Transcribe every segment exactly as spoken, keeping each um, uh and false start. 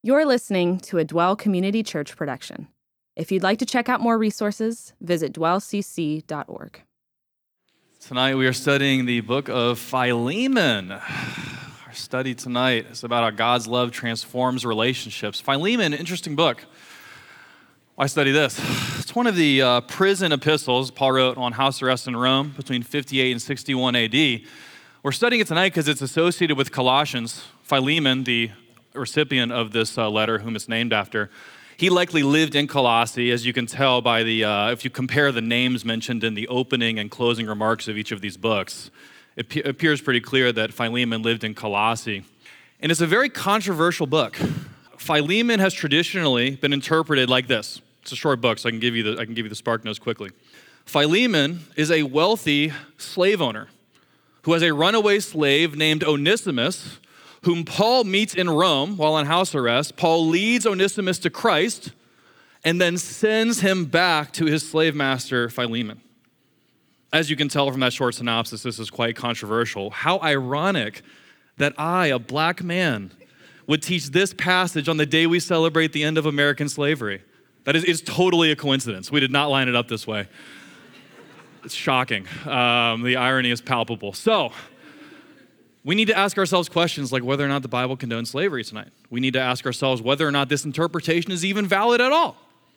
You're listening to a Dwell Community Church production. If you'd like to check out more resources, visit dwell c c dot org. Tonight we are studying the book of Philemon. Our study tonight is about how God's love transforms relationships. Philemon, interesting book. Why study this? It's one of the uh, prison epistles Paul wrote on house arrest in Rome between fifty-eight and sixty-one A D. We're studying it tonight because it's associated with Colossians. Philemon, the recipient of this uh, letter, whom it's named after, he likely lived in Colossae, as you can tell by the, uh, if you compare the names mentioned in the opening and closing remarks of each of these books, it pe- appears pretty clear that Philemon lived in Colossae. And it's a very controversial book. Philemon has traditionally been interpreted like this. It's a short book, so I can give you the, I can give you the spark notes quickly. Philemon is a wealthy slave owner who has a runaway slave named Onesimus, whom Paul meets in Rome while on house arrest. Paul leads Onesimus to Christ and then sends him back to his slave master, Philemon. As you can tell from that short synopsis, this is quite controversial. How ironic that I, a black man, would teach this passage on the day we celebrate the end of American slavery. That is, it's totally a coincidence. We did not line it up this way. It's shocking. Um, the irony is palpable. So, we need to ask ourselves questions like whether or not the Bible condones slavery tonight. We need to ask ourselves whether or not this interpretation is even valid at all.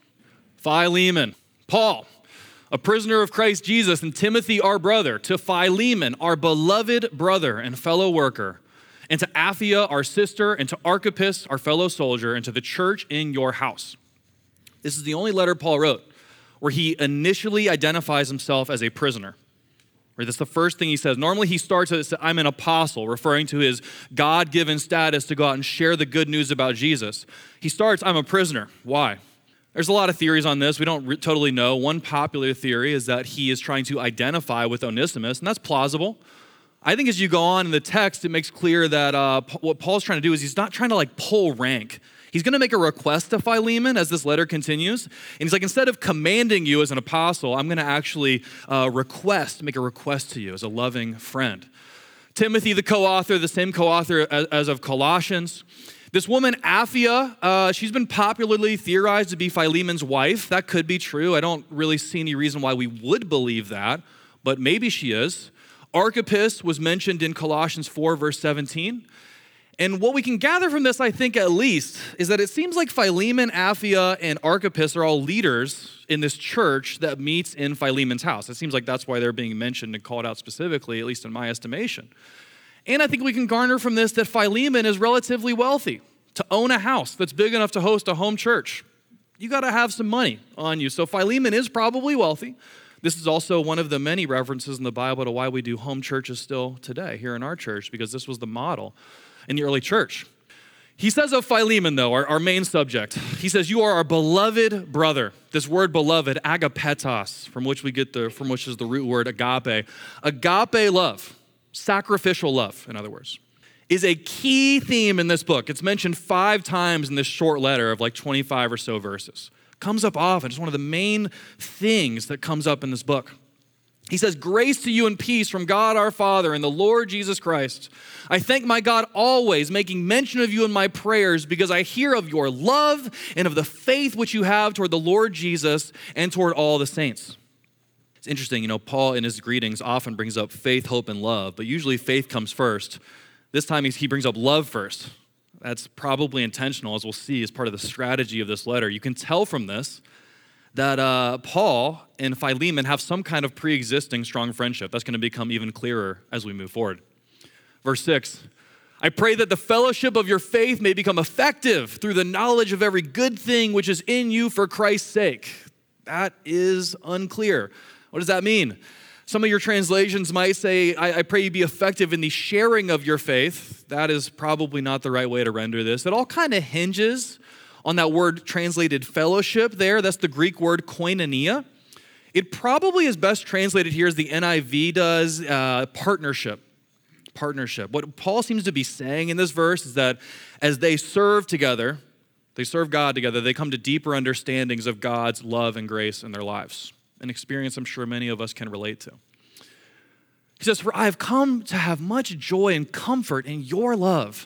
Philemon, Paul, a prisoner of Christ Jesus, and Timothy, our brother, to Philemon, our beloved brother and fellow worker, and to Apphia, our sister, and to Archippus, our fellow soldier, and to the church in your house. This is the only letter Paul wrote where he initially identifies himself as a prisoner. Right, that's the first thing he says. Normally he starts as, I'm an apostle, referring to his God-given status to go out and share the good news about Jesus. He starts, I'm a prisoner. Why? There's a lot of theories on this. We don't re- totally know. One popular theory is that he is trying to identify with Onesimus, and that's plausible. I think as you go on in the text, it makes clear that uh, what Paul's trying to do is he's not trying to like pull rank. He's going to make a request to Philemon as this letter continues. And he's like, instead of commanding you as an apostle, I'm going to actually uh, request, make a request to you as a loving friend. Timothy, the co-author, the same co-author as, as of Colossians. This woman, Apphia, uh, she's been popularly theorized to be Philemon's wife. That could be true. I don't really see any reason why we would believe that, but maybe she is. Archippus was mentioned in Colossians four, verse seventeen. And what we can gather from this, I think at least, is that it seems like Philemon, Apphia, and Archippus are all leaders in this church that meets in Philemon's house. It seems like that's why they're being mentioned and called out specifically, at least in my estimation. And I think we can garner from this that Philemon is relatively wealthy. To own a house that's big enough to host a home church, you got to have some money on you. So Philemon is probably wealthy. This is also one of the many references in the Bible to why we do home churches still today here in our church, because this was the model in the early church. He says of Philemon, though, our, our main subject, he says, you are our beloved brother. This word beloved, agapetos, from which we get the, from which is the root word agape. Agape love, sacrificial love, in other words, is a key theme in this book. It's mentioned five times in this short letter of like twenty-five or so verses. Comes up often. It's one of the main things that comes up in this book. He says, grace to you and peace from God our Father and the Lord Jesus Christ. I thank my God always, making mention of you in my prayers, because I hear of your love and of the faith which you have toward the Lord Jesus and toward all the saints. It's interesting, you know, Paul in his greetings often brings up faith, hope, and love, but usually faith comes first. This time he brings up love first. That's probably intentional, as we'll see, as part of the strategy of this letter. You can tell from this that uh, Paul and Philemon have some kind of pre-existing strong friendship. That's going to become even clearer as we move forward. Verse six, I pray that the fellowship of your faith may become effective through the knowledge of every good thing which is in you for Christ's sake. That is unclear. What does that mean? Some of your translations might say, I, I pray you be effective in the sharing of your faith. That is probably not the right way to render this. It all kind of hinges on that word translated fellowship there. That's the Greek word koinonia. It probably is best translated here as the N I V does, uh, partnership. Partnership. What Paul seems to be saying in this verse is that as they serve together, they serve God together, they come to deeper understandings of God's love and grace in their lives. An experience I'm sure many of us can relate to. He says, for I have come to have much joy and comfort in your love,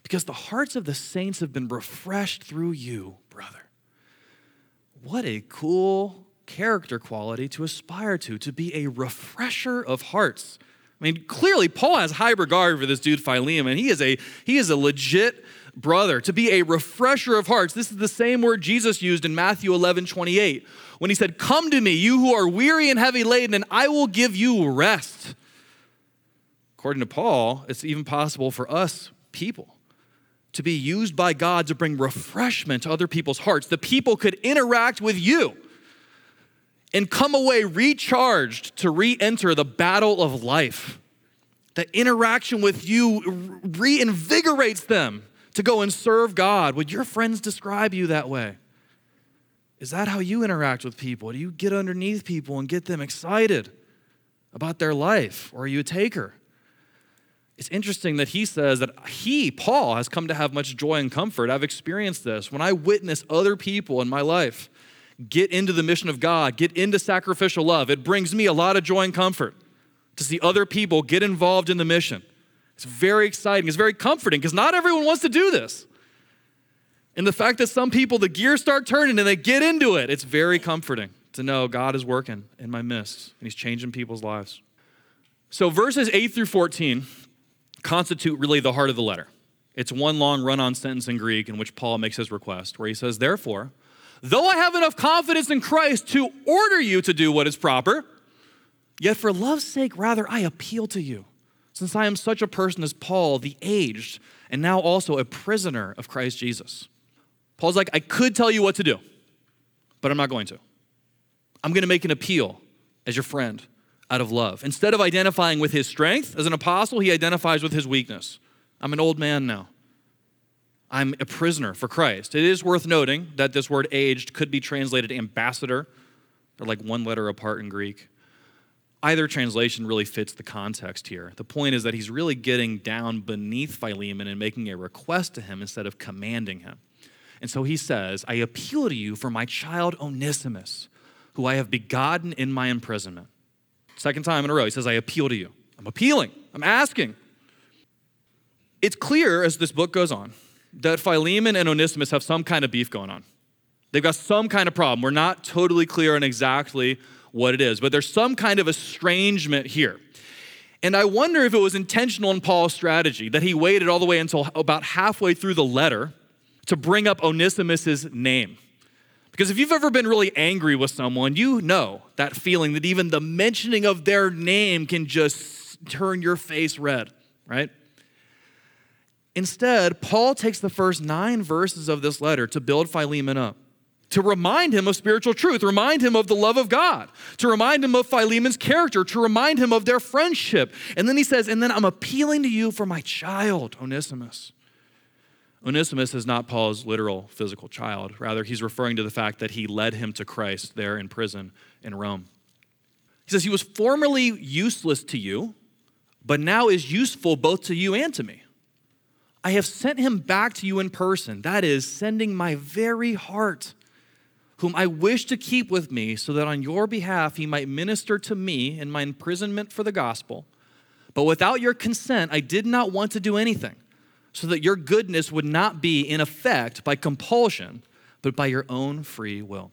because the hearts of the saints have been refreshed through you, brother. What a cool character quality to aspire to, to be a refresher of hearts. I mean, clearly Paul has high regard for this dude Philemon. He is a, he is a legit brother. To be a refresher of hearts. This is the same word Jesus used in Matthew eleven twenty-eight when he said, "Come to me, you who are weary and heavy laden, and I will give you rest." According to Paul, it's even possible for us people to be used by God to bring refreshment to other people's hearts. The people could interact with you and come away recharged to re-enter the battle of life. That interaction with you reinvigorates them to go and serve God. Would your friends describe you that way? Is that how you interact with people? Do you get underneath people and get them excited about their life? Or are you a taker? It's interesting that he says that he, Paul, has come to have much joy and comfort. I've experienced this. When I witness other people in my life get into the mission of God, get into sacrificial love, it brings me a lot of joy and comfort to see other people get involved in the mission. It's very exciting. It's very comforting because not everyone wants to do this. And the fact that some people, the gears start turning and they get into it, it's very comforting to know God is working in my midst and he's changing people's lives. So verses eight through fourteen constitute really the heart of the letter. It's one long run-on sentence in Greek in which Paul makes his request, where he says, "Therefore, though I have enough confidence in Christ to order you to do what is proper, yet for love's sake, rather, I appeal to you, since I am such a person as Paul, the aged, and now also a prisoner of Christ Jesus." Paul's like, I could tell you what to do, but I'm not going to. I'm going to make an appeal as your friend out of love. Instead of identifying with his strength as an apostle, he identifies with his weakness. I'm an old man now. I'm a prisoner for Christ. It is worth noting that this word aged could be translated ambassador. They're like one letter apart in Greek. Either translation really fits the context here. The point is that he's really getting down beneath Philemon and making a request to him instead of commanding him. And so he says, I appeal to you for my child Onesimus, who I have begotten in my imprisonment. Second time in a row, he says, I appeal to you. I'm appealing. I'm asking. It's clear as this book goes on that Philemon and Onesimus have some kind of beef going on. They've got some kind of problem. We're not totally clear on exactly what it is, but there's some kind of estrangement here. And I wonder if it was intentional in Paul's strategy that he waited all the way until about halfway through the letter to bring up Onesimus's name. Because if you've ever been really angry with someone, you know that feeling that even the mentioning of their name can just turn your face red, right? Instead, Paul takes the first nine verses of this letter to build Philemon up, to remind him of spiritual truth, remind him of the love of God, to remind him of Philemon's character, to remind him of their friendship. And then he says, and then I'm appealing to you for my child, Onesimus. Onesimus is not Paul's literal physical child. Rather, he's referring to the fact that he led him to Christ there in prison in Rome. He says, he was formerly useless to you, but now is useful both to you and to me. I have sent him back to you in person, that is, sending my very heart, whom I wish to keep with me, so that on your behalf he might minister to me in my imprisonment for the gospel. But without your consent, I did not want to do anything, so that your goodness would not be in effect by compulsion, but by your own free will.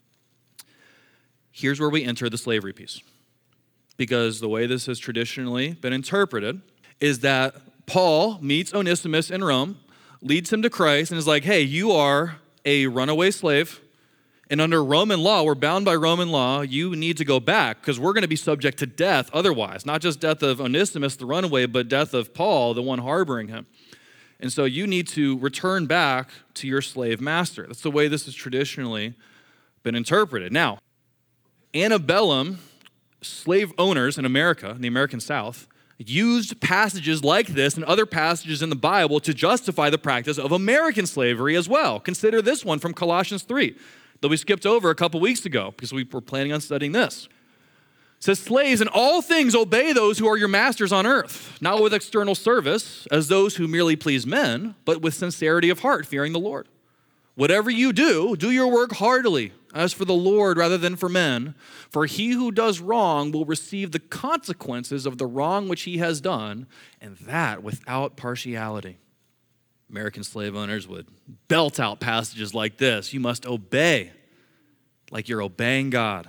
Here's where we enter the slavery piece. Because the way this has traditionally been interpreted is that Paul meets Onesimus in Rome, leads him to Christ, and is like, hey, you are a runaway slave, and under Roman law, we're bound by Roman law, you need to go back, because we're going to be subject to death otherwise. Not just death of Onesimus, the runaway, but death of Paul, the one harboring him. And so you need to return back to your slave master. That's the way this has traditionally been interpreted. Now, antebellum slave owners in America, in the American South, used passages like this and other passages in the Bible to justify the practice of American slavery as well. Consider this one from Colossians three that we skipped over a couple weeks ago because we were planning on studying this. It says, slaves, in all things obey those who are your masters on earth, not with external service, as those who merely please men, but with sincerity of heart, fearing the Lord. Whatever you do, do your work heartily, as for the Lord rather than for men, for he who does wrong will receive the consequences of the wrong which he has done, and that without partiality. American slave owners would belt out passages like this. You must obey like you're obeying God.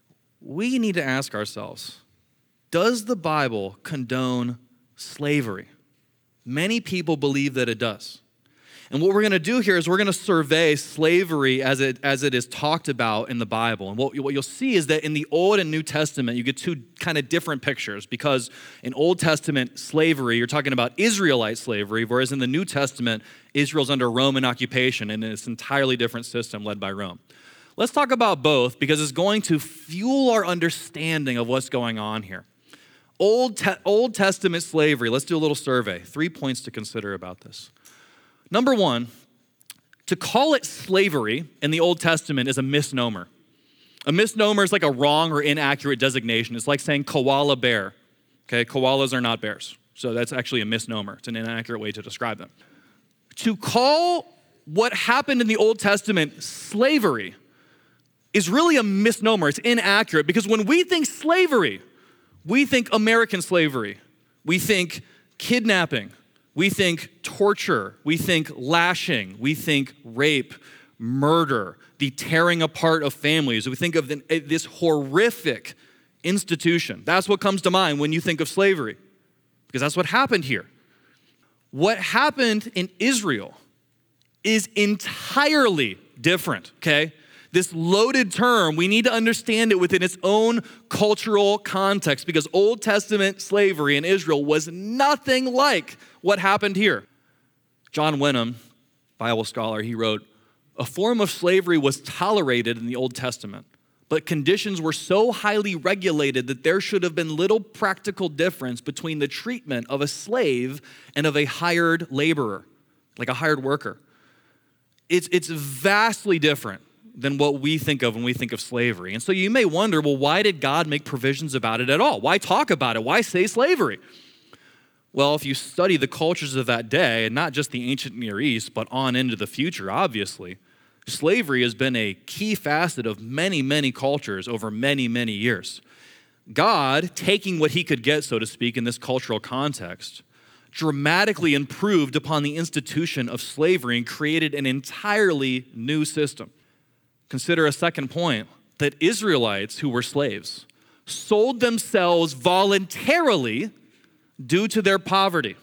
We need to ask ourselves, does the Bible condone slavery? Many people believe that it does. And what we're going to do here is we're going to survey slavery as it as it is talked about in the Bible. And what, what you'll see is that in the Old and New Testament, you get two kind of different pictures, because in Old Testament slavery, you're talking about Israelite slavery, whereas in the New Testament, Israel's under Roman occupation and it's an entirely different system led by Rome. Let's talk about both because it's going to fuel our understanding of what's going on here. Old, Te- Old Testament slavery, let's do a little survey. Three points to consider about this. Number one, to call it slavery in the Old Testament is a misnomer. A misnomer is like a wrong or inaccurate designation. It's like saying koala bear. Okay, koalas are not bears. So that's actually a misnomer. It's an inaccurate way to describe them. To call what happened in the Old Testament slavery is really a misnomer. It's inaccurate because when we think slavery, we think American slavery. We think kidnapping. We think torture, we think lashing, we think rape, murder, the tearing apart of families. We think of this horrific institution. That's what comes to mind when you think of slavery, because that's what happened here. What happened in Israel is entirely different, okay? This loaded term, we need to understand it within its own cultural context, because Old Testament slavery in Israel was nothing like what happened here. John Wenham, Bible scholar, he wrote, a form of slavery was tolerated in the Old Testament, but conditions were so highly regulated that there should have been little practical difference between the treatment of a slave and of a hired laborer, like a hired worker. It's, it's vastly different than what we think of when we think of slavery. And so you may wonder, well, why did God make provisions about it at all? Why talk about it? Why say slavery? Well, if you study the cultures of that day, and not just the ancient Near East, but on into the future, obviously, slavery has been a key facet of many, many cultures over many, many years. God, taking what he could get, so to speak, in this cultural context, dramatically improved upon the institution of slavery and created an entirely new system. Consider a second point, that Israelites who were slaves sold themselves voluntarily due to their poverty.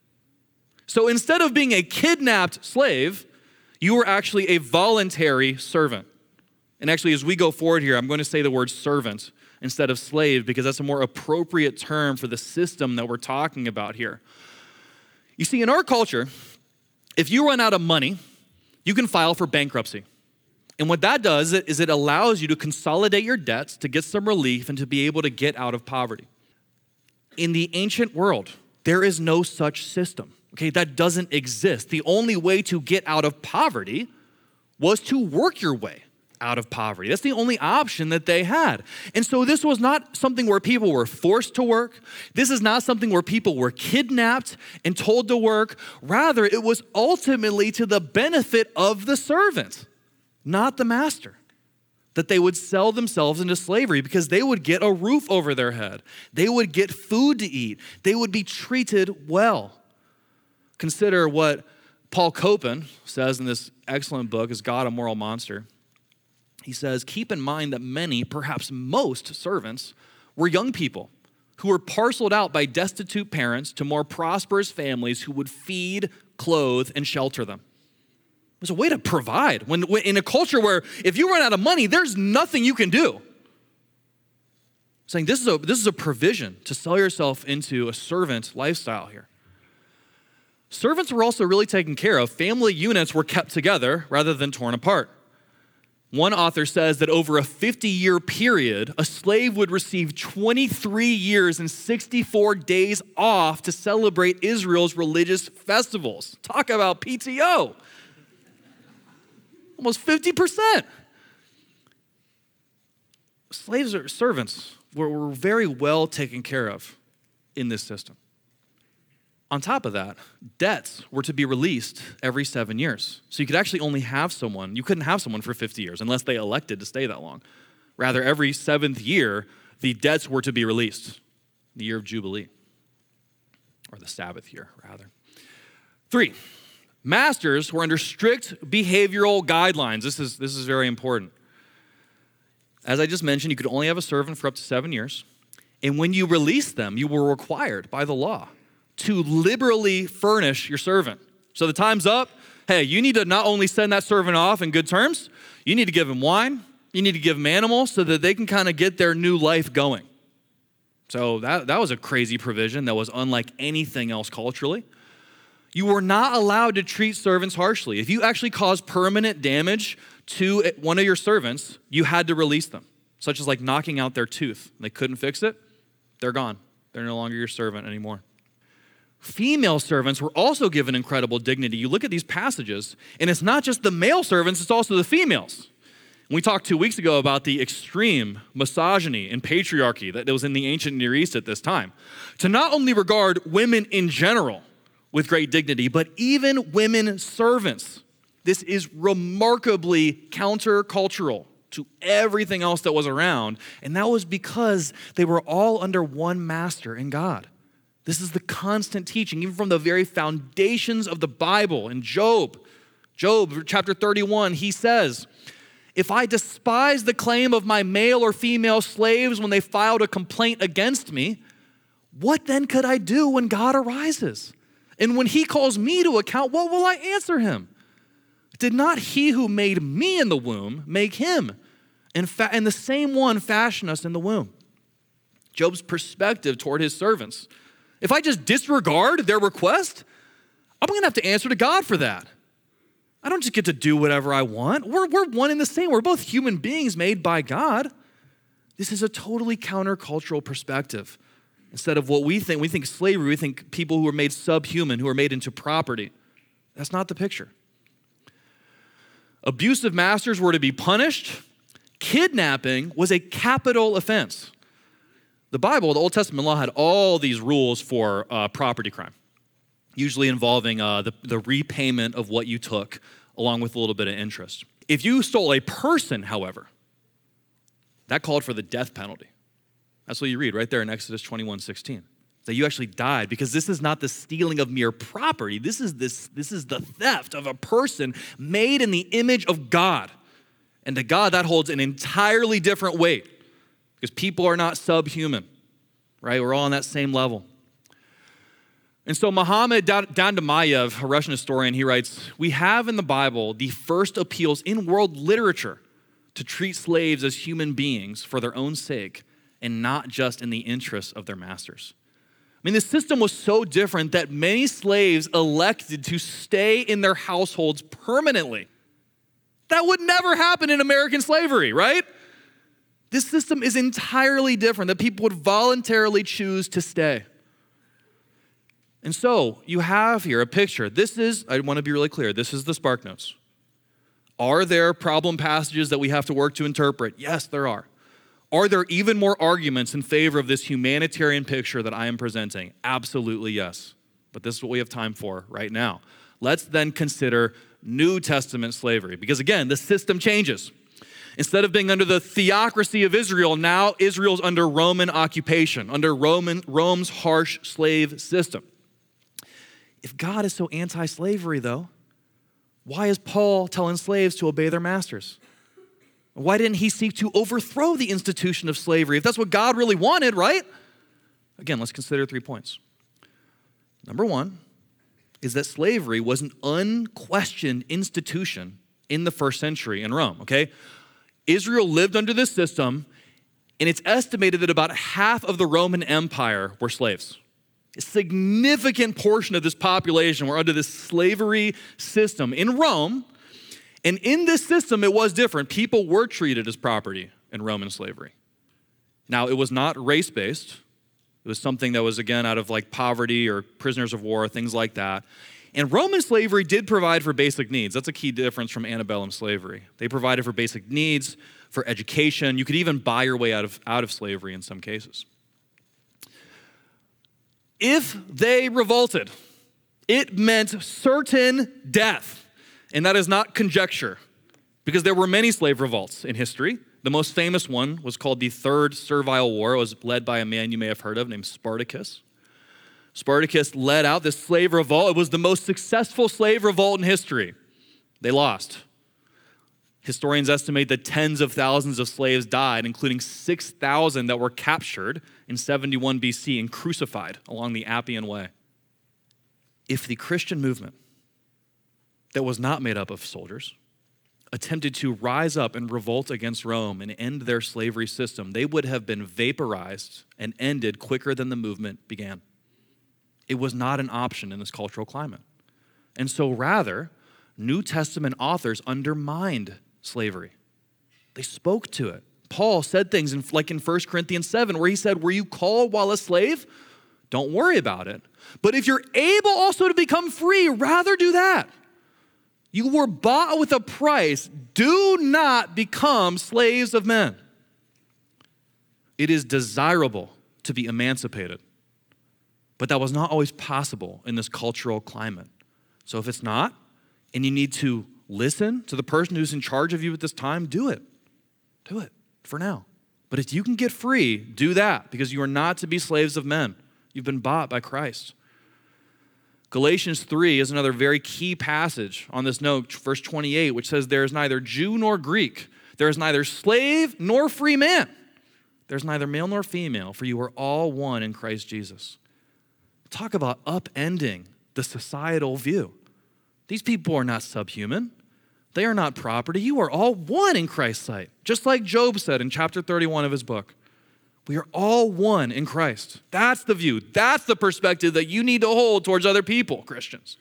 So instead of being a kidnapped slave, you were actually a voluntary servant. And actually, as we go forward here, I'm going to say the word servant instead of slave because that's a more appropriate term for the system that we're talking about here. You see, in our culture, if you run out of money, you can file for bankruptcy. And what that does is it allows you to consolidate your debts to get some relief and to be able to get out of poverty. In the ancient world, there is no such system, okay? That doesn't exist. The only way to get out of poverty was to work your way out of poverty. That's the only option that they had. And so this was not something where people were forced to work. This is not something where people were kidnapped and told to work. Rather, it was ultimately to the benefit of the servant, not the master, that they would sell themselves into slavery because they would get a roof over their head. They would get food to eat. They would be treated well. Consider what Paul Copan says in this excellent book, Is God a Moral Monster? He says, keep in mind that many, perhaps most servants were young people who were parceled out by destitute parents to more prosperous families who would feed, clothe, and shelter them. There's a way to provide. When, when in a culture where if you run out of money, there's nothing you can do. Saying this is a this is a provision to sell yourself into a servant lifestyle here. Servants were also really taken care of. Family units were kept together rather than torn apart. One author says that over a fifty-year period, a slave would receive twenty-three years and sixty-four days off to celebrate Israel's religious festivals. Talk about P T O. Almost fifty percent. Slaves or servants were, were very well taken care of in this system. On top of that, debts were to be released every seven years. So you could actually only have someone, you couldn't have someone for fifty years unless they elected to stay that long. Rather, every seventh year, the debts were to be released, the year of Jubilee, or the Sabbath year, rather. Three, Masters were under strict behavioral guidelines. This is, this is very important. As I just mentioned, you could only have a servant for up to seven years. And when you released them, you were required by the law to liberally furnish your servant. So the time's up. Hey, you need to not only send that servant off in good terms, you need to give him wine, you need to give him animals so that they can kind of get their new life going. So that, that was a crazy provision that was unlike anything else culturally. You were not allowed to treat servants harshly. If you actually caused permanent damage to one of your servants, you had to release them, such as like knocking out their tooth. They couldn't fix it, they're gone. They're no longer your servant anymore. Female servants were also given incredible dignity. You look at these passages, and it's not just the male servants, it's also the females. We talked two weeks ago about the extreme misogyny and patriarchy that was in the ancient Near East at this time. To not only regard women in general with great dignity, but even women servants. This is remarkably countercultural to everything else that was around, and that was because they were all under one master in God. This is the constant teaching, even from the very foundations of the Bible. In Job, Job chapter thirty-one, he says, if I despise the claim of my male or female slaves when they filed a complaint against me, what then could I do when God arises? And when he calls me to account, what will I answer him? Did not he who made me in the womb make him? And, fa- and the same one fashioned us in the womb. Job's perspective toward his servants. If I just disregard their request, I'm going to have to answer to God for that. I don't just get to do whatever I want. We're, we're one and the same. We're both human beings made by God. This is a totally countercultural perspective. Instead of what we think, we think slavery, we think people who are made subhuman, who are made into property. That's not the picture. Abusive masters were to be punished. Kidnapping was a capital offense. The Bible, the Old Testament law, had all these rules for uh, property crime, usually involving uh, the, the repayment of what you took, along with a little bit of interest. If you stole a person, however, that called for the death penalty. That's what you read right there in Exodus twenty-one sixteen. That you actually died, because this is not the stealing of mere property. This is this, this is the theft of a person made in the image of God. And to God, that holds an entirely different weight, because people are not subhuman, right? We're all on that same level. And so Muhammad Dandamayev, a Russian historian, he writes, we have in the Bible the first appeals in world literature to treat slaves as human beings for their own sake and not just in the interests of their masters. I mean, the system was so different that many slaves elected to stay in their households permanently. That would never happen in American slavery, right? This system is entirely different, that people would voluntarily choose to stay. And so you have here a picture. This is, I want to be really clear, this is the Spark Notes. Are there problem passages that we have to work to interpret? Yes, there are. Are there even more arguments in favor of this humanitarian picture that I am presenting? Absolutely yes. But this is what we have time for right now. Let's then consider New Testament slavery, because again, the system changes. Instead of being under the theocracy of Israel, now Israel's under Roman occupation, under Roman Rome's harsh slave system. If God is so anti-slavery, though, why is Paul telling slaves to obey their masters? Why didn't he seek to overthrow the institution of slavery? If that's what God really wanted, right? Again, let's consider three points. Number one is that slavery was an unquestioned institution in the first century in Rome, okay? Israel lived under this system, and it's estimated that about half of the Roman Empire were slaves. A significant portion of this population were under this slavery system in Rome. And in this system, it was different. People were treated as property in Roman slavery. Now, it was not race-based. It was something that was, again, out of like poverty or prisoners of war, things like that. And Roman slavery did provide for basic needs. That's a key difference from antebellum slavery. They provided for basic needs, for education. You could even buy your way out of, out of slavery in some cases. If they revolted, it meant certain death. And that is not conjecture, because there were many slave revolts in history. The most famous one was called the Third Servile War. It was led by a man you may have heard of named Spartacus. Spartacus led out this slave revolt. It was the most successful slave revolt in history. They lost. Historians estimate that tens of thousands of slaves died, including six thousand that were captured in seventy-one B C and crucified along the Appian Way. If the Christian movement that was not made up of soldiers attempted to rise up and revolt against Rome and end their slavery system, they would have been vaporized and ended quicker than the movement began. It was not an option in this cultural climate. And so rather, New Testament authors undermined slavery. They spoke to it. Paul said things in, like in First Corinthians seven, where he said, were you called while a slave? Don't worry about it. But if you're able also to become free, rather do that. You were bought with a price. Do not become slaves of men. It is desirable to be emancipated, but that was not always possible in this cultural climate. So if it's not, and you need to listen to the person who's in charge of you at this time, do it. Do it for now. But if you can get free, do that, because you are not to be slaves of men. You've been bought by Christ. Galatians three is another very key passage on this note, verse twenty-eight, which says, there is neither Jew nor Greek. There is neither slave nor free man. There's neither male nor female, for you are all one in Christ Jesus. Talk about upending the societal view. These people are not subhuman. They are not property. You are all one in Christ's sight. Just like Job said in chapter thirty-one of his book. We are all one in Christ. That's the view. That's the perspective that you need to hold towards other people, Christians.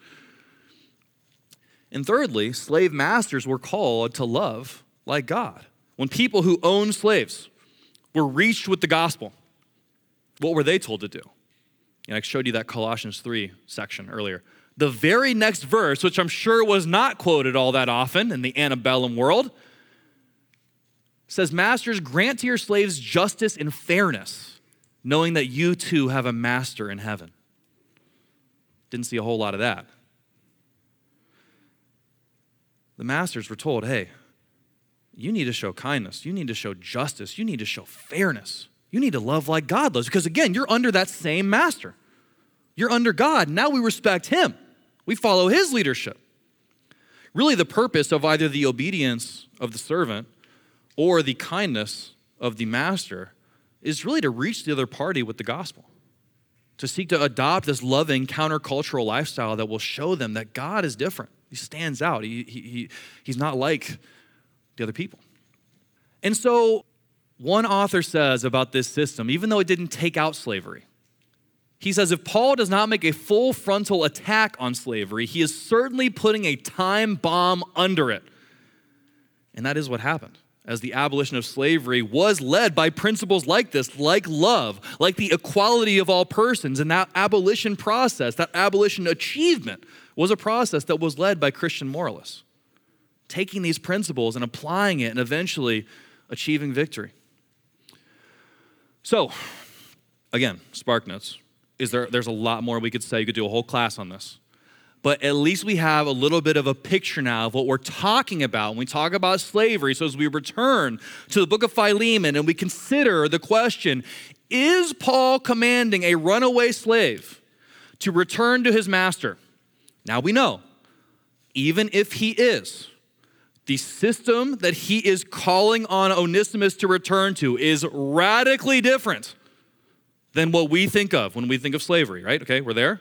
And thirdly, slave masters were called to love like God. When people who owned slaves were reached with the gospel, what were they told to do? And I showed you that Colossians three section earlier. The very next verse, which I'm sure was not quoted all that often in the antebellum world, says, masters, grant to your slaves justice and fairness, knowing that you too have a master in heaven. Didn't see a whole lot of that. The masters were told, hey, you need to show kindness. You need to show justice. You need to show fairness. You need to love like God loves. Because again, you're under that same master. You're under God. Now we respect him. We follow his leadership. Really, the purpose of either the obedience of the servant or the kindness of the master is really to reach the other party with the gospel, to seek to adopt this loving countercultural lifestyle that will show them that God is different. He stands out. He, he, he, he's not like the other people. And so one author says about this system, even though it didn't take out slavery, he says, if Paul does not make a full frontal attack on slavery, he is certainly putting a time bomb under it. And that is what happened, as the abolition of slavery was led by principles like this, like love, like the equality of all persons. And that abolition process, that abolition achievement, was a process that was led by Christian moralists, taking these principles and applying it and eventually achieving victory. So, again, Spark Notes. Is there, there's a lot more we could say. You could do a whole class on this. But at least we have a little bit of a picture now of what we're talking about when we talk about slavery. So as we return to the book of Philemon and we consider the question, is Paul commanding a runaway slave to return to his master? Now we know, even if he is, the system that he is calling on Onesimus to return to is radically different than what we think of when we think of slavery, right? Okay, we're there.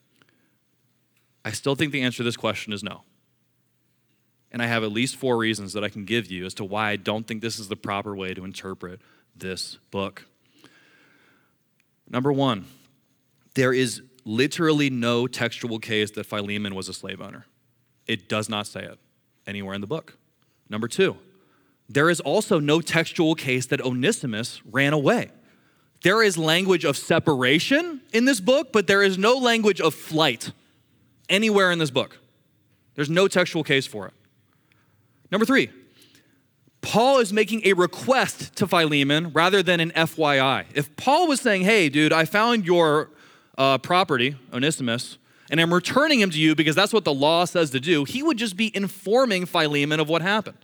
I still think the answer to this question is no. And I have at least four reasons that I can give you as to why I don't think this is the proper way to interpret this book. Number one, there is literally no textual case that Philemon was a slave owner. It does not say it anywhere in the book. Number two, there is also no textual case that Onesimus ran away. There is language of separation in this book, but there is no language of flight anywhere in this book. There's no textual case for it. Number three, Paul is making a request to Philemon rather than an F Y I. If Paul was saying, hey, dude, I found your uh, property, Onesimus, and I'm returning him to you because that's what the law says to do, he would just be informing Philemon of what happened.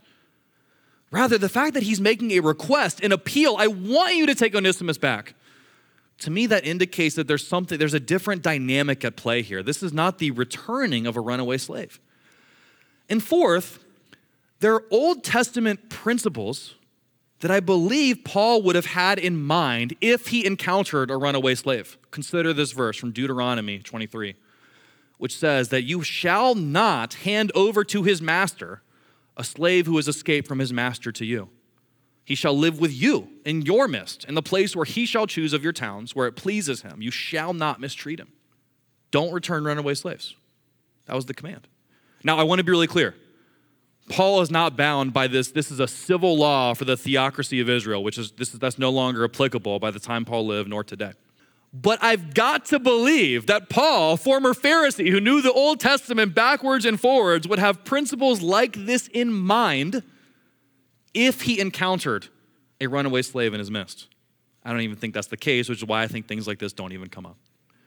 Rather, the fact that he's making a request, an appeal, I want you to take Onesimus back. To me, that indicates that there's something, there's a different dynamic at play here. This is not the returning of a runaway slave. And fourth, there are Old Testament principles that I believe Paul would have had in mind if he encountered a runaway slave. Consider this verse from Deuteronomy twenty-three, which says that you shall not hand over to his master a slave who has escaped from his master to you. He shall live with you in your midst, in the place where he shall choose of your towns, where it pleases him. You shall not mistreat him. Don't return runaway slaves. That was the command. Now, I want to be really clear. Paul is not bound by this. This is a civil law for the theocracy of Israel, which is, this is that's no longer applicable by the time Paul lived nor today. But I've got to believe that Paul, former Pharisee who knew the Old Testament backwards and forwards, would have principles like this in mind if he encountered a runaway slave in his midst. I don't even think that's the case, which is why I think things like this don't even come up.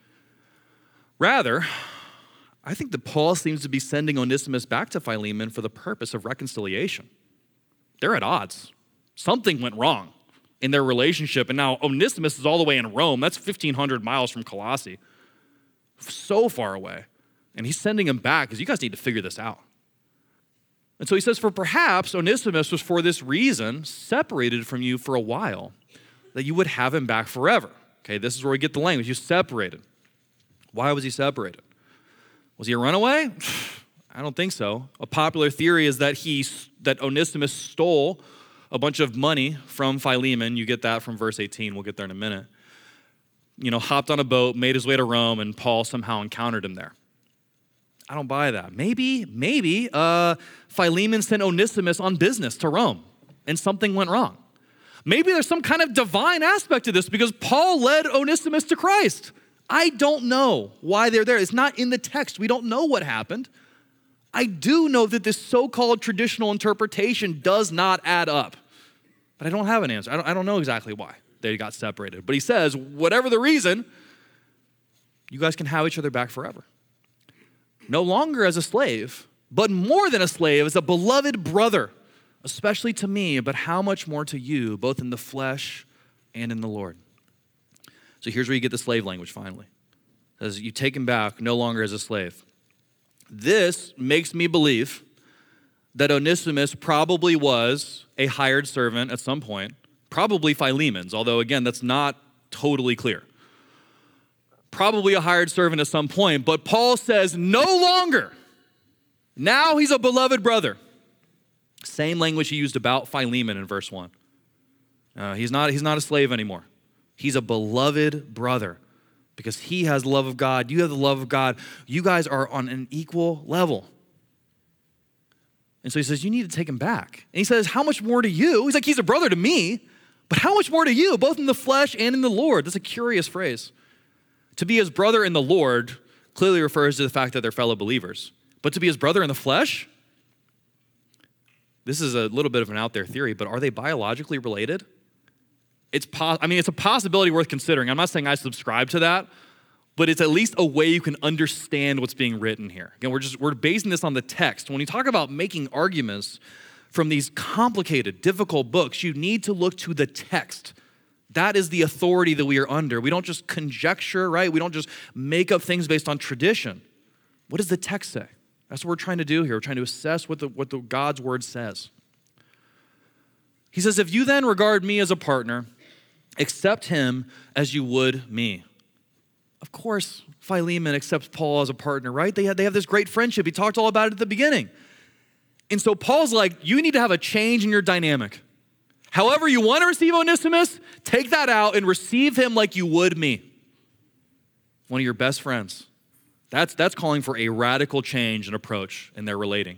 Rather, I think that Paul seems to be sending Onesimus back to Philemon for the purpose of reconciliation. They're at odds. Something went wrong in their relationship, and now Onesimus is all the way in Rome. That's fifteen hundred miles from Colossae. So far away. And he's sending him back because you guys need to figure this out. And so he says, for perhaps Onesimus was for this reason separated from you for a while, that you would have him back forever. Okay, this is where we get the language. You separated. Why was he separated? Was he a runaway? I don't think so. A popular theory is that he, that Onesimus stole a bunch of money from Philemon. You get that from verse eighteen. We'll get there in a minute. You know, hopped on a boat, made his way to Rome, and Paul somehow encountered him there. I don't buy that. Maybe, maybe uh, Philemon sent Onesimus on business to Rome, and something went wrong. Maybe there's some kind of divine aspect to this because Paul led Onesimus to Christ. I don't know why they're there. It's not in the text. We don't know what happened. I do know that this so-called traditional interpretation does not add up, but I don't have an answer. I don't, I don't know exactly why they got separated. But he says, whatever the reason, you guys can have each other back forever. No longer as a slave, but more than a slave, as a beloved brother, especially to me, but how much more to you, both in the flesh and in the Lord. So here's where you get the slave language finally. It says, you take him back no longer as a slave. This makes me believe that Onesimus probably was a hired servant at some point, probably Philemon's, although again, that's not totally clear. Probably a hired servant at some point, but Paul says no longer. Now he's a beloved brother. Same language he used about Philemon in verse one. Uh, he's not, he's not a slave anymore. He's a beloved brother because he has the love of God. You have the love of God. You guys are on an equal level. And so he says, you need to take him back. And he says, how much more to you? He's like, he's a brother to me, but how much more to you, both in the flesh and in the Lord? That's a curious phrase. To be his brother in the Lord clearly refers to the fact that they're fellow believers. But to be his brother in the flesh? This is a little bit of an out there theory, but are they biologically related? It's po- I mean, it's a possibility worth considering. I'm not saying I subscribe to that, but it's at least a way you can understand what's being written here. Again, we're just we're basing this on the text. When you talk about making arguments from these complicated, difficult books, you need to look to the text. That is the authority that we are under. We don't just conjecture, right? We don't just make up things based on tradition. What does the text say? That's what we're trying to do here. We're trying to assess what the, what the God's word says. He says, if you then regard me as a partner, accept him as you would me. Of course, Philemon accepts Paul as a partner, right? They have, they have this great friendship. He talked all about it at the beginning. And so Paul's like, you need to have a change in your dynamic. However you want to receive Onesimus, take that out and receive him like you would me. One of your best friends. That's, that's calling for a radical change in approach in their relating.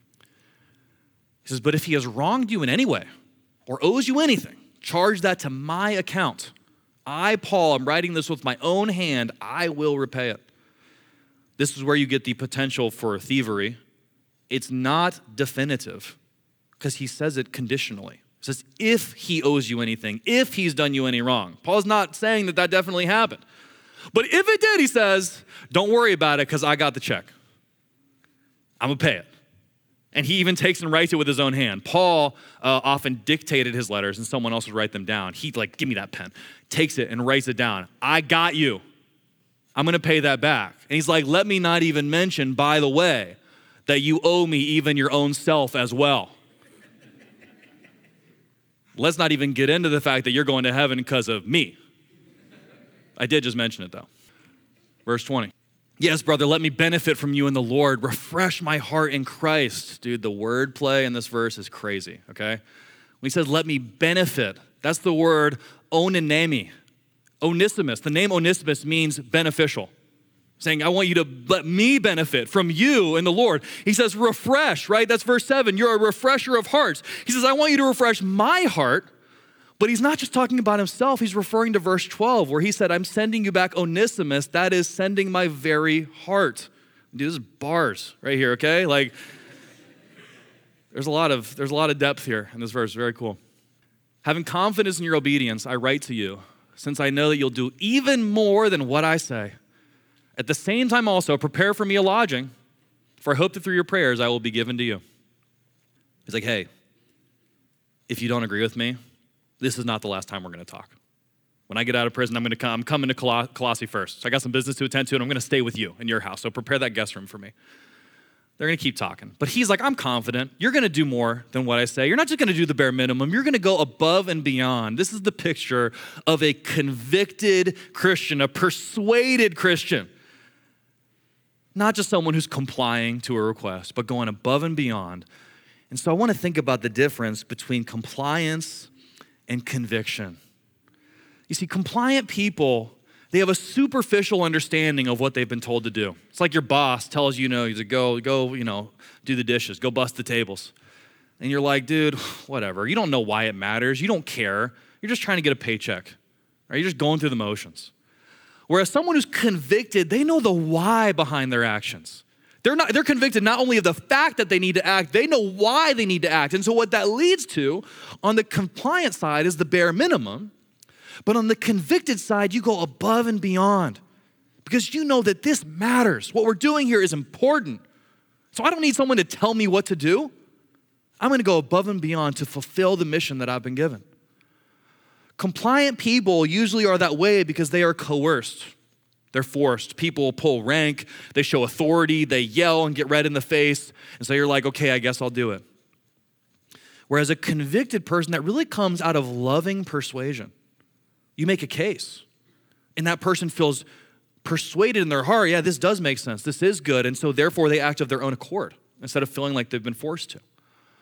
He says, but if he has wronged you in any way or owes you anything, charge that to my account. I, Paul, am writing this with my own hand. I will repay it. This is where you get the potential for thievery. It's not definitive because he says it conditionally. It says, if he owes you anything, if he's done you any wrong. Paul's not saying that that definitely happened. But if it did, he says, don't worry about it because I got the check. I'm going to pay it. And he even takes and writes it with his own hand. Paul uh, often dictated his letters and someone else would write them down. He'd like, give me that pen. Takes it and writes it down. I got you. I'm gonna pay that back. And he's like, let me not even mention, by the way, that you owe me even your own self as well. Let's not even get into the fact that you're going to heaven because of me. I did just mention it though. Verse twenty. Yes, brother, let me benefit from you in the Lord. Refresh my heart in Christ. Dude, the word play in this verse is crazy, okay? When he says, let me benefit, that's the word onanemi. Onesimus, the name Onesimus means beneficial. Saying, I want you to let me benefit from you in the Lord. He says, refresh, right? That's verse seven. You're a refresher of hearts. He says, I want you to refresh my heart. But he's not just talking about himself. He's referring to verse twelve, where he said, I'm sending you back Onesimus. That is sending my very heart. Dude, this is bars right here, okay? Like, there's a lot of, there's a lot of depth here in this verse. Very cool. Having confidence in your obedience, I write to you, since I know that you'll do even more than what I say. At the same time also, prepare for me a lodging, for I hope that through your prayers I will be given to you. He's like, hey, if you don't agree with me, this is not the last time we're going to talk. When I get out of prison, I'm going to come. I'm coming to Coloss- Colossae first. So I got some business to attend to, and I'm going to stay with you in your house. So prepare that guest room for me. They're going to keep talking. But he's like, I'm confident. You're going to do more than what I say. You're not just going to do the bare minimum. You're going to go above and beyond. This is the picture of a convicted Christian, a persuaded Christian. Not just someone who's complying to a request, but going above and beyond. And so I want to think about the difference between compliance and conviction. You see, compliant people, they have a superficial understanding of what they've been told to do. It's like your boss tells you, you know, he's like, go, go, you know, do the dishes, go bust the tables. And you're like, dude, whatever. You don't know why it matters. You don't care. You're just trying to get a paycheck. Right? You're just going through the motions. Whereas someone who's convicted, they know the why behind their actions. They're not, they're convicted not only of the fact that they need to act, they know why they need to act. And so what that leads to on the compliant side is the bare minimum. But on the convicted side, you go above and beyond because you know that this matters. What we're doing here is important. So I don't need someone to tell me what to do. I'm going to go above and beyond to fulfill the mission that I've been given. Compliant people usually are that way because they are coerced. They're forced. People pull rank, they show authority, they yell and get red in the face, and so you're like, okay, I guess I'll do it. Whereas a convicted person, that really comes out of loving persuasion. You make a case, and that person feels persuaded in their heart, yeah, this does make sense, this is good, and so therefore they act of their own accord instead of feeling like they've been forced to.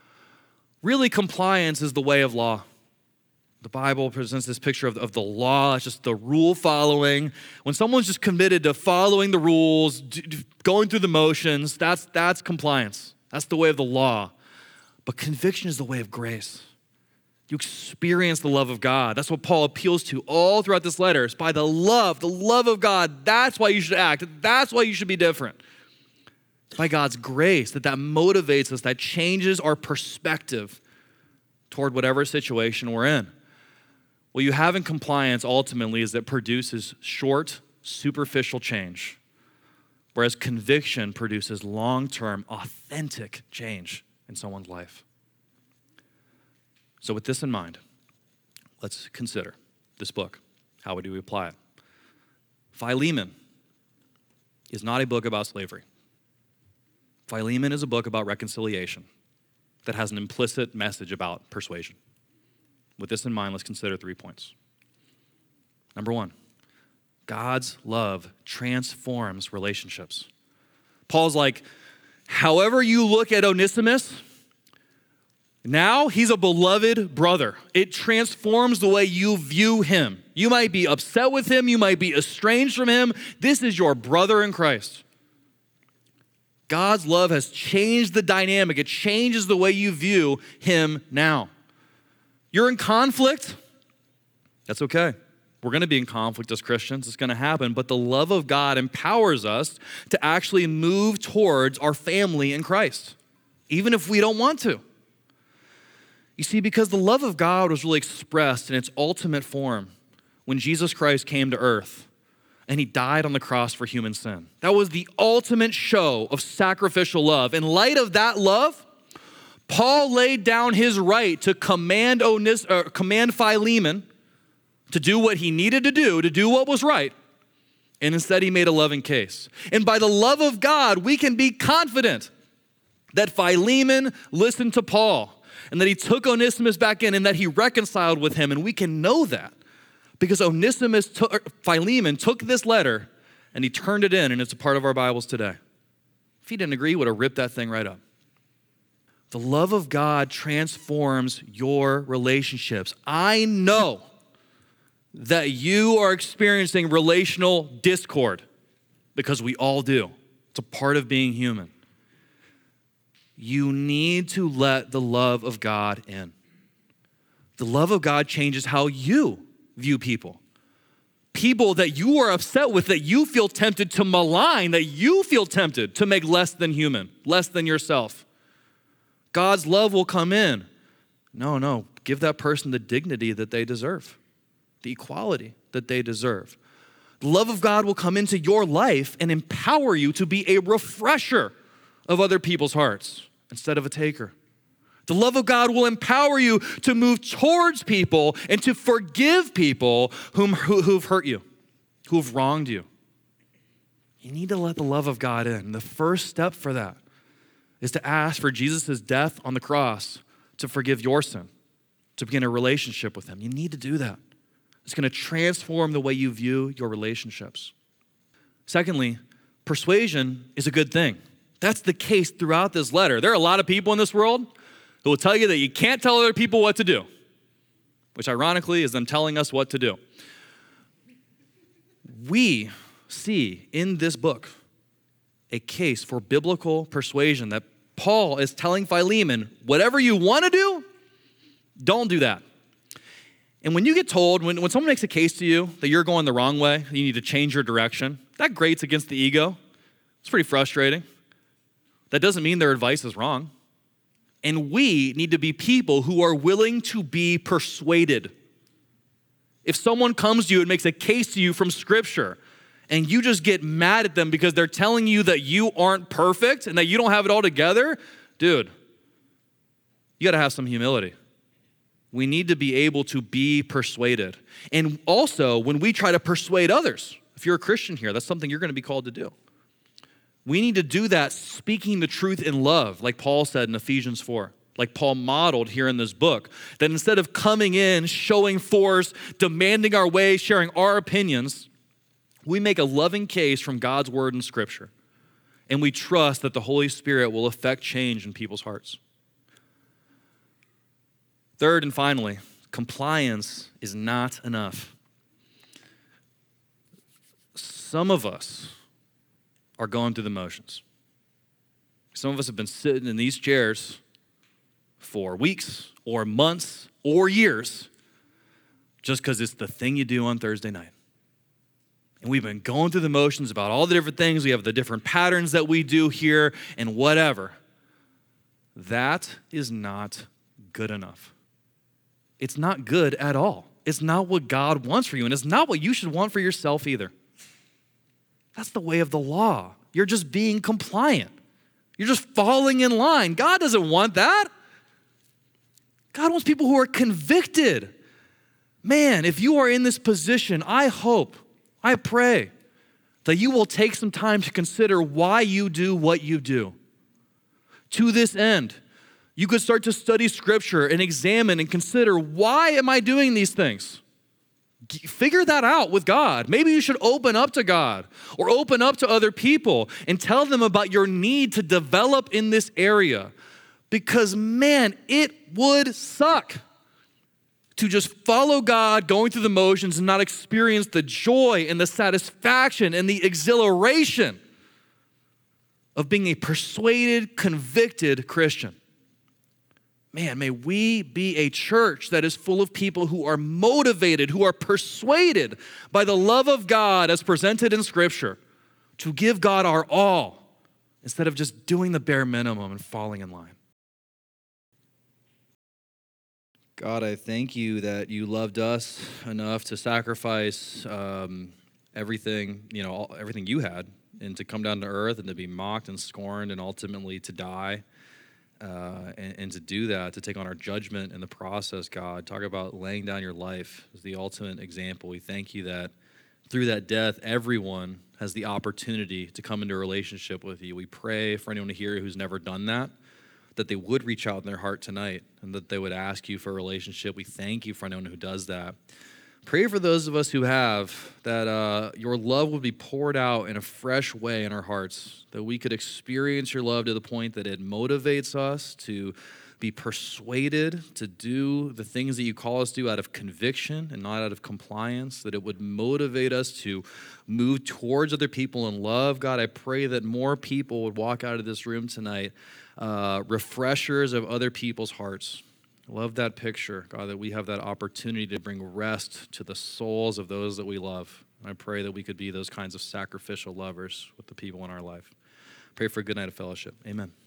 Really, compliance is the way of law. The Bible presents this picture of, of the law. It's just the rule following. When someone's just committed to following the rules, d- going through the motions, that's, that's compliance. That's the way of the law. But conviction is the way of grace. You experience the love of God. That's what Paul appeals to all throughout this letter. It's by the love, the love of God. That's why you should act. That's why you should be different. It's by God's grace that that motivates us, that changes our perspective toward whatever situation we're in. What you have in compliance ultimately is that it produces short, superficial change, whereas conviction produces long-term, authentic change in someone's life. So with this in mind, let's consider this book. How do we apply it? Philemon is not a book about slavery. Philemon is a book about reconciliation that has an implicit message about persuasion. With this in mind, let's consider three points. Number one, God's love transforms relationships. Paul's like, however you look at Onesimus, now he's a beloved brother. It transforms the way you view him. You might be upset with him. You might be estranged from him. This is your brother in Christ. God's love has changed the dynamic. It changes the way you view him now. You're in conflict. That's okay. We're going to be in conflict as Christians. It's going to happen. But the love of God empowers us to actually move towards our family in Christ, even if we don't want to. You see, because the love of God was really expressed in its ultimate form when Jesus Christ came to earth and he died on the cross for human sin. That was the ultimate show of sacrificial love. In light of that love, Paul laid down his right to command, Onis, uh, command Philemon to do what he needed to do, to do what was right, and instead he made a loving case. And by the love of God, we can be confident that Philemon listened to Paul, and that he took Onesimus back in, and that he reconciled with him, and we can know that because Onesimus, took, Philemon took this letter, and he turned it in, and it's a part of our Bibles today. If he didn't agree, he would have ripped that thing right up. The love of God transforms your relationships. I know that you are experiencing relational discord because we all do. It's a part of being human. You need to let the love of God in. The love of God changes how you view people. People that you are upset with, that you feel tempted to malign, that you feel tempted to make less than human, less than yourself. God's love will come in. No, no, give that person the dignity that they deserve, the equality that they deserve. The love of God will come into your life and empower you to be a refresher of other people's hearts instead of a taker. The love of God will empower you to move towards people and to forgive people whom, who, who've hurt you, who've wronged you. You need to let the love of God in. The first step for that is to ask for Jesus' death on the cross to forgive your sin, to begin a relationship with him. You need to do that. It's going to transform the way you view your relationships. Secondly, persuasion is a good thing. That's the case throughout this letter. There are a lot of people in this world who will tell you that you can't tell other people what to do, which ironically is them telling us what to do. We see in this book a case for biblical persuasion that Paul is telling Philemon, whatever you want to do, don't do that. And when you get told, when, when someone makes a case to you that you're going the wrong way, you need to change your direction, that grates against the ego. It's pretty frustrating. That doesn't mean their advice is wrong. And we need to be people who are willing to be persuaded. If someone comes to you and makes a case to you from Scripture, and you just get mad at them because they're telling you that you aren't perfect and that you don't have it all together, dude, you got to have some humility. We need to be able to be persuaded. And also, when we try to persuade others, if you're a Christian here, that's something you're going to be called to do. We need to do that speaking the truth in love, like Paul said in Ephesians four, like Paul modeled here in this book, that instead of coming in, showing force, demanding our way, sharing our opinions, we make a loving case from God's word and Scripture, and we trust that the Holy Spirit will affect change in people's hearts. Third and finally, compliance is not enough. Some of us are going through the motions. Some of us have been sitting in these chairs for weeks or months or years just because it's the thing you do on Thursday night. And we've been going through the motions about all the different things. We have the different patterns that we do here and whatever. That is not good enough. It's not good at all. It's not what God wants for you, and it's not what you should want for yourself either. That's the way of the law. You're just being compliant. You're just falling in line. God doesn't want that. God wants people who are convicted. Man, if you are in this position, I hope, I pray that you will take some time to consider why you do what you do. To this end, you could start to study Scripture and examine and consider, why am I doing these things? Figure that out with God. Maybe you should open up to God or open up to other people and tell them about your need to develop in this area. Because man, it would suck to just follow God going through the motions and not experience the joy and the satisfaction and the exhilaration of being a persuaded, convicted Christian. Man, may we be a church that is full of people who are motivated, who are persuaded by the love of God as presented in Scripture to give God our all instead of just doing the bare minimum and falling in line. God, I thank you that you loved us enough to sacrifice um, everything, you know, all, everything you had, and to come down to earth and to be mocked and scorned and ultimately to die. Uh, and, and to do that, to take on our judgment in the process, God. Talk about laying down your life as the ultimate example. We thank you that through that death, everyone has the opportunity to come into a relationship with you. We pray for anyone here who's never done that, that they would reach out in their heart tonight and that they would ask you for a relationship. We thank you for anyone who does that. Pray for those of us who have, that uh, your love would be poured out in a fresh way in our hearts, that we could experience your love to the point that it motivates us to be persuaded to do the things that you call us to do out of conviction and not out of compliance, that it would motivate us to move towards other people in love. God, I pray that more people would walk out of this room tonight, uh, refreshers of other people's hearts. Love that picture, God, that we have that opportunity to bring rest to the souls of those that we love. I pray that we could be those kinds of sacrificial lovers with the people in our life. Pray for a good night of fellowship. Amen.